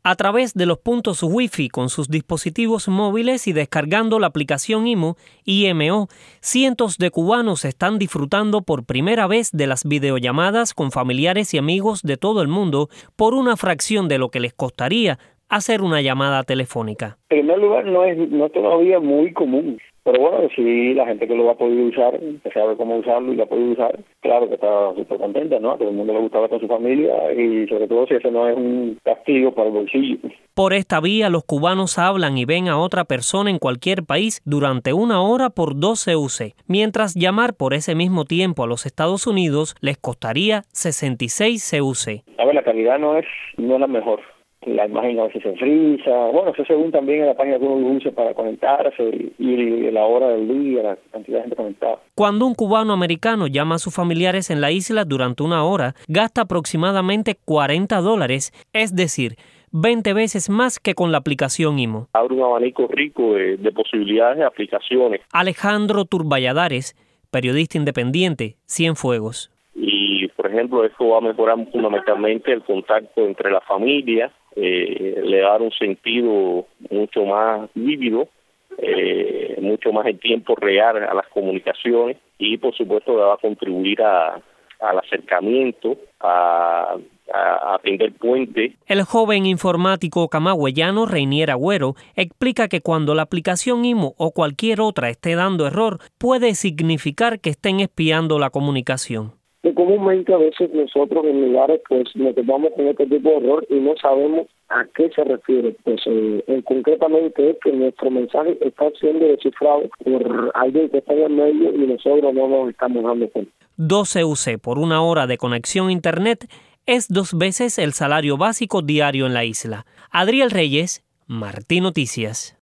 A través de los puntos Wi-Fi con sus dispositivos móviles y descargando la aplicación IMO, cientos de cubanos están disfrutando por primera vez de las videollamadas con familiares y amigos de todo el mundo por una fracción de lo que les costaría hacer una llamada telefónica. En primer lugar, no es todavía muy común, pero bueno, si la gente que lo va a poder usar, que sabe cómo usarlo y lo ha podido usar, claro que está súper contenta, ¿no? A todo el mundo le gustaba con su familia y sobre todo si eso no es un castigo para el bolsillo. Por esta vía, los cubanos hablan y ven a otra persona en cualquier país durante 1 hora por 2 CUC, mientras llamar por ese mismo tiempo a los Estados Unidos les costaría 66 CUC. A ver, la calidad no es la mejor. La imagen a veces se frisa, bueno, eso según también en la página que uno use para conectarse y la hora del día, la cantidad de gente conectada. Cuando un cubano americano llama a sus familiares en la isla durante 1 hora, gasta aproximadamente $40, es decir, 20 veces más que con la aplicación IMO. Abre un abanico rico de posibilidades de aplicaciones. Alejandro Turballadares, periodista independiente, Cienfuegos. Y, por ejemplo, esto va a mejorar fundamentalmente el contacto entre la familia, le va a dar un sentido mucho más vívido, mucho más en tiempo real a las comunicaciones y, por supuesto, le va a contribuir al acercamiento, a atender puentes. El joven informático camagüeyano Reinier Agüero explica que cuando la aplicación IMO o cualquier otra esté dando error, puede significar que estén espiando la comunicación. Que comúnmente a veces nosotros en lugares pues nos topamos con este tipo de error y no sabemos a qué se refiere. Pues concretamente es que nuestro mensaje está siendo descifrado por alguien que está en el medio y nosotros no nos estamos dando cuenta. 2 CUC por 1 hora de conexión a Internet es 2 veces el salario básico diario en la isla. Adriel Reyes, Martí Noticias.